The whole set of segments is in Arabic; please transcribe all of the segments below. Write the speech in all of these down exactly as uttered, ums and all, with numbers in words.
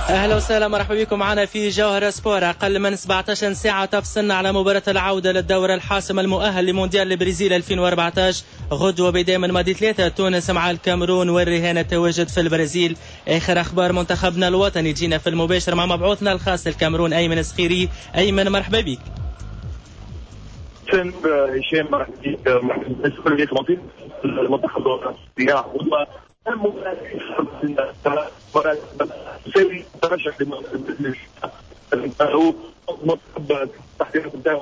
أهلا وسهلا، مرحبا بكم معنا في جوهر سبور. أقل من سبعة عشر ساعة تفصلنا على مباراة العودة للدورة الحاسم المؤهل لمونديال البرازيل ألفين وأربعة عشر. غدوة بداية من ماضي ثلاثة، تونس مع الكاميرون والرهان التواجد في البرازيل. آخر أخبار منتخبنا الوطني جينا في المباشر مع مبعوثنا الخاص الكاميرون أيمن السخيري. أيمن مرحبا بك. هشام مرحبا بك. مرحبا بك المنتخب الوطني تساوي ترشح هو مطلب التحضيرات نتاعو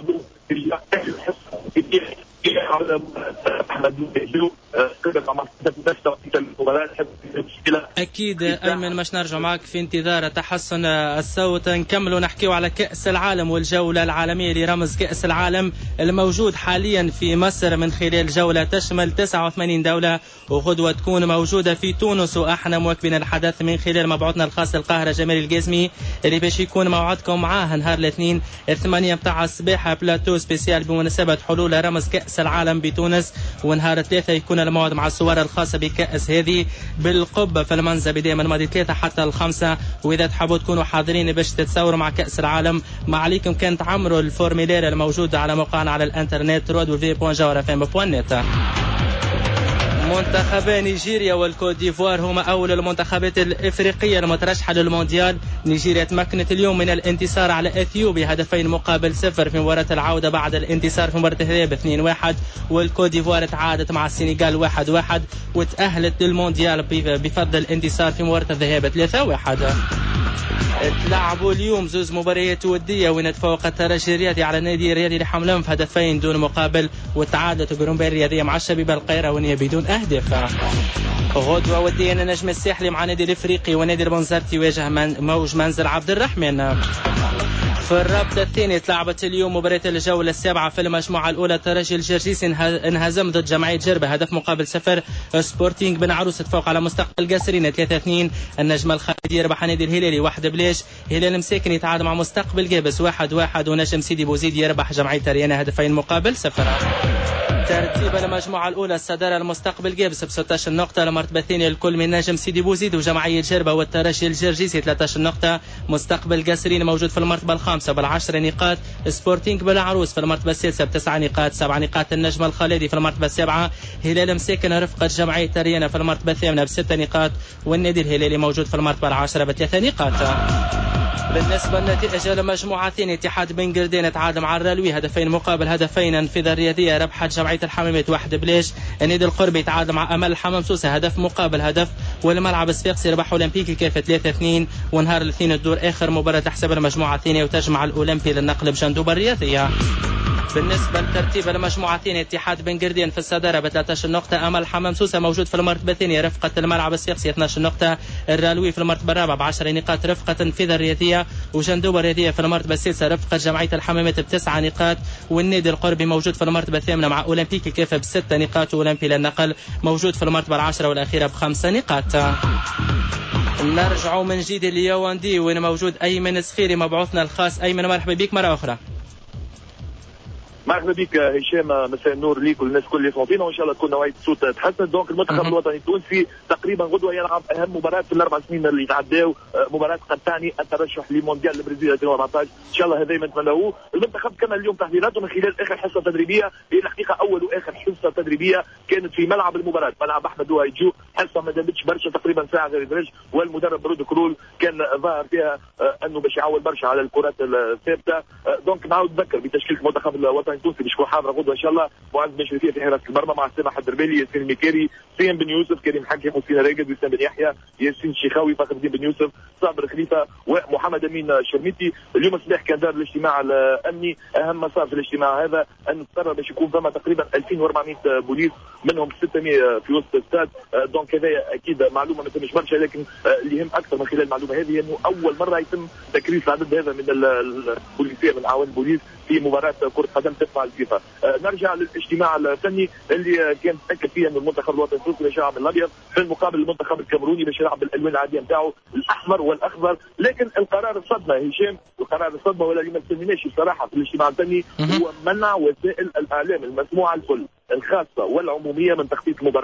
أكيد أيمن، مش نرجع معك في انتظار تحسن الصوت. نكمل ونحكيو على كأس العالم والجولة العالمية لرمز كأس العالم الموجود حاليا في مصر من خلال جولة تشمل تسعة وثمانين دولة، وغدوة تكون موجودة في تونس. وإحنا مواكبين الحدث من خلال مبعوثنا الخاص القاهرة جمال القاسمي اللي باش يكون موعدكم معاه نهار الاثنين الثمانية متاع الصباح بلاتو سبيسيال بمناسبة حلول رمز كأس العالم بتونس. ونهار ثلاثة يكون الموعد مع الصور الخاصة بكأس هذه بالقبة في المنزه بداية من ماضي ثلاثة حتى الخمسة. وإذا تحبوا تكونوا حاضرين باش تتصوروا مع كأس العالم، ما عليكم كان تعمروا الفورميلير الموجود على موقعنا على الانترنت دبليو دبليو دبليو دوت جوهر اف ام دوت نت. منتخبا نيجيريا والكوت ديفوار هما أول المنتخبات الإفريقية المترشحة للمونديال. نيجيريا تمكنت اليوم من الانتصار على إثيوبيا هدفين مقابل صفر في مباراة العودة بعد الانتصار في مباراة الذهاب اثنين واحد. والكوت ديفوار تعادت مع السنغال واحد واحد وتأهلت للمونديال بفضل الانتصار في مباراة الذهاب ثلاثة واحد. تلعبوا اليوم زوز مباريات ودية وين تفوق الترجي الرياضي على النادي الرياضي لحملهم في هدفين دون مقابل، وتعادلت جرومبي الرياضية مع الشبيبة القيروانية بدون أهداف. غدوة ودية النجم الساحلي مع النادي الإفريقي والنادي البنزرتي يواجه من موج منزل عبد الرحمن. في الرابطة الثانية تلعبت اليوم مباراة الجولة السابعة في المجموعة الأولى. ترجي الجرجيسي انهزم ضد جمعية جربة هدف مقابل صفر. سبورتينغ بن عروس تفوق على مستقبل قاسرين ثلاثة اثنين. النجم الخالدي يربح النادي الهلالي واحد بلاش. هلال مساكن يتعادل مع مستقبل قابس واحد واحد. ونجم سيدي بوزيد يربح جمعية ريانا هدفين مقابل صفر. ترتيب المجموعة الأولى الصدارة المستقبل قابس ب ستة عشر نقطة. المرتبة الثانية الكل من نجم سيدي بوزيد وجمعية جربة والترجي الجرجيسي ثلاثة عشر نقطة. مستقبل قاسرين موجود في المرتبة الخامسة بالعشر نقاط. سبورتينغ بالعروس في المرتبة السادسة بتسع نقاط. سبع نقاط النجم الخالدي في المرتبة السابعة. هلال مساكن رفقة جمعية ريانا في المرتبة الثامنة بست نقاط. والنادي الهلالي موجود في المرتبة العاشرة بثلاث نقاط. بالنسبة لنتائج المجموعة الثانية اتحاد بن قردين تعادل مع الرلوي هدفين مقابل هدفين. انفذ الرياضية ربحت جمعية الحمامات واحد بلاش. النادي القربي تعادل مع أمل الحمام سوسة هدف مقابل هدف. والملعب الصفاقسي ربح أولمبيك الكافة ثلاثة اثنين. ونهار الاثنين الدور آخر مباراة تحسب المجموعة الثانية وتجمع الأولمبي للنقل بجندوب الرياضية. بالنسبة لترتيب المجموعة الثانية اتحاد بن قردين في الصدارة ب ثلاثة عشر نقطة. أمل حمام سوسة موجود في المرتبة الثانية رفقة الملعب الصفاقسي اثنتي عشرة نقطة. الرالوي في المرتبة الرابعة بعشر نقاط رفقة تنفيذ الرياضية. وجندوب الرياضية في المرتبة السادسة رفقة جمعية الحمامات بتسع نقاط. والنادي القربي موجود في المرتبة الثامنة مع أولمبيك الكافة بست نقاط. وأولمبي للنقل موجود في المرتبة العاشرة والأخيرة بخمس نقاط. نرجع من جديد ليواندي وين موجود أيمن السخيري مبعوثنا الخاص. أيمن مرحبا بك مرة أخرى. مرحبا بك هشام، مساء النور ليك والناس كل اللي يسمعوا فينا، وان شاء الله تكون نوعيه الصوت تحسن. دونك المنتخب الوطني التونسي تقريبا غدوه يلعب اهم مباراه في الاربع سنين اللي تعداو، مباراه قد تعني الترشح لمونديال البرازيل ألفين وأربعة عشر. ان شاء الله هذا ما نتمنوه. المنتخب كمل اليوم تحضيراته من خلال اخر حصه تدريبيه، هي الحقيقه اول واخر حصه تدريبيه كانت في ملعب المباراه، ملعب احمد وهيجو، حصه ما دامتش برشا تقريبا ساعه غير درج. والمدرب برود كرول كان ظاهر فيها انه باش يعول برشا على الكرات الثابته. دونك نعاود نذكر بتشكيله المنتخب الوطني التونسي باش يكون حاضر غدوه ان شاء الله. معز بن شريفيه في حراسه المرمى مع سامح الدربالي، ياسين المكاري، سين بن يوسف، كريم حكي، حسين راقد، وسام بن يحيى، ياسين الشيخاوي، فخر الدين بن يوسف، صابر خليفه، ومحمد امين شرميتي. اليوم الصباح كان دار الاجتماع الامني. اهم مسار في الاجتماع هذا ان تقرر باش يكون فما تقريبا ألفين وأربعمائة بوليس، منهم ستمائة في وسط الاستاد. دونك هذا اكيد معلومه ما تمش برشا، لكن اللي يهم اكثر من خلال المعلومه هذه انه اول مره يتم تكريس العدد هذا من البوليسيه من اعوان البوليس في مباراه كره قدم تدفع الفيفا. أه نرجع للاجتماع الفني اللي كان تاكد فيه انه المنتخب الوطني التونسي باش يلعب بالابيض في المقابل المنتخب الكاميروني باش يلعب بالالوان العاديه نتاعو الاحمر والاخضر. لكن القرار الصدمه هشام، القرار الصدمه ولا اللي ما استنيناش الصراحه في الاجتماع الفني هو منع وسائل الاعلام المسموعه الكل الخاصه والعموميه من تغطيه المباراه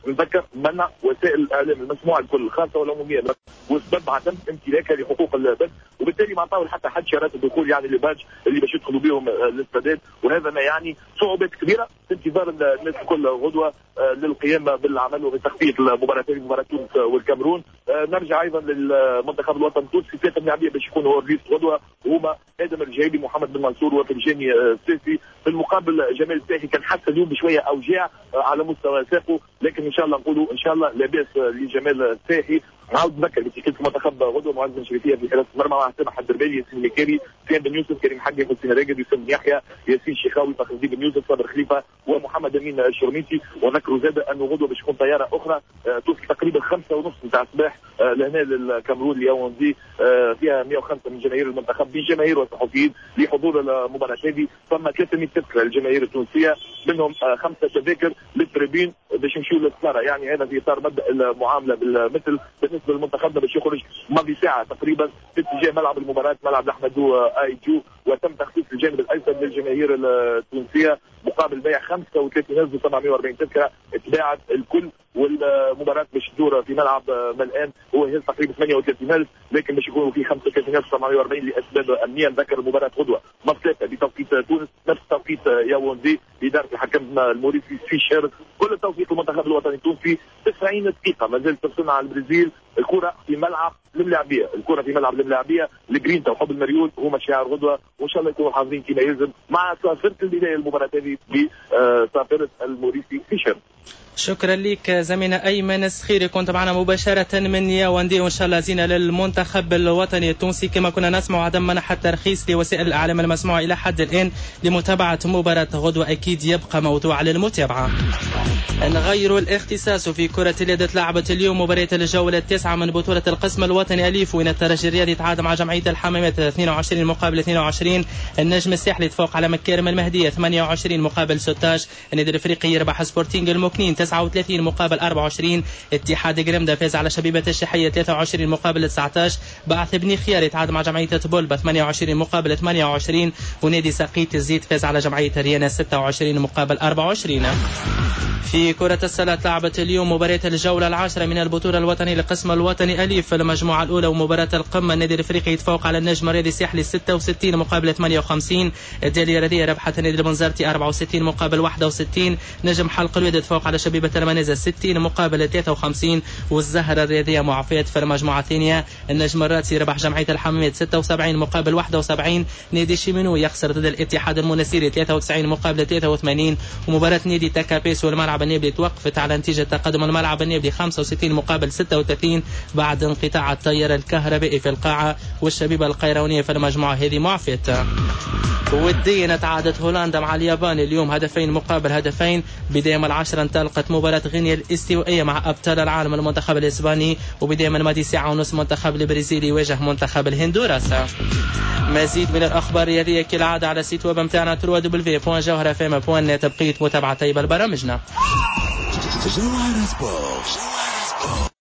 نذكر منع وسائل الاعلام المسموعه الكل الخاصه والعموميه وسبب عدم امتلاكها لحقوق البث، وبالتالي ما عطاو حتى حد شهادات الدخول يعني لباج اللي باش يدخلوا بهم الاستادات، وهذا ما يعني صعوبات كبيره في انتظار الناس الكل غدوه للقيام بالعمل وبتخطيط مباراتين مباراه تونس والكاميرون. نرجع ايضا للمنتخب الوطني التونسي، ثلاثه لاعبين باش يكونوا هو الرئيس غدوه هما ادم الجهيبي، محمد بن منصور، وفرجاني السيسي. في المقابل جمال الساحي كان حس اليوم بشويه اوجاع على مستوى ساقه، لكن ان شاء الله نقولوا ان شاء الله لاباس لجمال الساحي. نعاود نذكر اللي كنت في منتخب غدوه معز بن شريفيه في حراسه المرمى مع سامح الدربالي، ياسين مكاري، سياد بن يوسف، كريم حقي، حسين راقد، يوسف بن يحيى، ياسين شيخاوي، فخر الدين بن يوسف، صابر خليفه، ومحمد امين الشرميسي. ونذكروا زاد انه غدوه باش تكون طياره اخرى توصل تقريبا خمسة ونص نتاع الصباح لهنا للكاميرون لياوندي، فيها مئة وخمسة من جماهير المنتخب بجماهير والصحفيين لحضور المباراه هذه. ثم ثلاثمئة تذكره للجماهير التونسيه، منهم خمسه تذاكر للتريبين باش يمشيوا للصلاه، يعني هذا في اطار مبدا المعامله بالمثل بالنسبه للمنتخبنا باش يخرج ماضي ساعه تقريبا في اتجاه ملعب المباراه ملعب احمدو اي جو، وتم تخصيص الجانب الايسر للجماهير التونسيه مقابل بيع خمسة وثلاثين ألف وسبعمئة وأربعين تذكره اتباعت الكل، والمباراه باش تدور في ملعب ملآن هو هي تقريبا ثمانية وثلاثين ألف، لكن باش يكونوا في خمسة وثلاثين ألف وسبعمئة وأربعين لاسباب امنيه. نذكر المباراه غدوه مفتوحه بتوقيت تونس نفس توقيت ياوندي باداره الحكم الموريسي فيشر. كل التوفيق للمنتخب الوطني التونسي. تسعين دقيقه ما زالت تفصلنا على البرازيل، الكره في ملعب الملاعبيه، الكره في ملعب الملاعبيه، الجرينتا وحب المريول هما شعار غدوه، وان شاء الله يكونوا حاضرين كما يلزم مع صافره البدايه المباراه هذه بصافره الموريسي فيشر. شكرا لك زميلنا أيمن السخيري، كنت معنا مباشرة من ياوندي، وإن شاء الله زينة للمنتخب الوطني التونسي. كما كنا نسمع عدم منح الترخيص لوسائل الإعلام المسموعة إلى حد الآن لمتابعة مباراة غدوة، أكيد يبقى موضوع للمتابعة. نغير الاختصاص في كرة اليد. تلعبت اليوم مباراة الجولة التاسعة من بطولة القسم الوطني أليف، وين الترجي الرياضي تعادل مع جمعية الحمامات اثنين وعشرين مقابل اثنين وعشرين. النجم الساحلي تفوق على مكارم المهدية ثمانية وعشرين مقابل ستة عشر. النادي الافريقي يربح سبورتينغ المكنين تسعة وثلاثين مقابل أربعة وعشرين. اتحاد جرمدا فاز على شبيبة الشحية ثلاثة وعشرين مقابل تسعة عشر. بعث بني خيار يتعادل مع جمعية بولبا ثمانية وعشرين مقابل ثمانية وعشرين. ونادي ساقيت الزيت فاز على جمعية ريانا ستة وعشرين مقابل أربعة وعشرين. في كرة السلة لعبت اليوم مباراة الجولة العاشرة من البطولة الوطنية للقسم الوطني أليف في المجموعة الأولى، ومباراة القمة النادي الافريقي يتفوق على النجم الرياضي الساحلي ستة وستين مقابل ثمانية وخمسين. الدالية الرياضية ربحت النادي البنزرتي أربعة وستين مقابل واحد وستين. نجم حلق الوداد يتفوق على شبيبة المنازل ستين مقابل ثلاثة وخمسين. والزهرة الرياضية معافية في المجموعة الثانية، النجم الراتي ربح جمعية الحمامات ستة وسبعين مقابل واحد وسبعين. نادي شيمينو يخسر ضد الاتحاد المنسيري ثلاثة وتسعين مقابل ثلاثة وثمانين. ومباراة نادي تاكابيس والملعب النابلي توقفت على نتيجة تقدم الملعب النابلي خمسة وستين مقابل ستة وثلاثين بعد انقطاع التيار الكهربائي في القاعة. والشبيبة القيروانية في المجموعة هذه معافية. وديا تعادت هولندا مع اليابان اليوم هدفين مقابل هدفين. بداية من العشرة انطلقت مباراة غينيا الاستوائية مع أبطال العالم المنتخب الإسباني، وبداية من ماضي ساعة ونص منتخب البرازيل يواجه منتخب الهندوراس. مزيد من الأخبار الرياضية كالعادة على سيت ويب متاعنا دبليو دبليو دبليو دوت جوهرة فام دوت نت. بقية متابعة طيبة البرامجنا. جوهرة سبورت.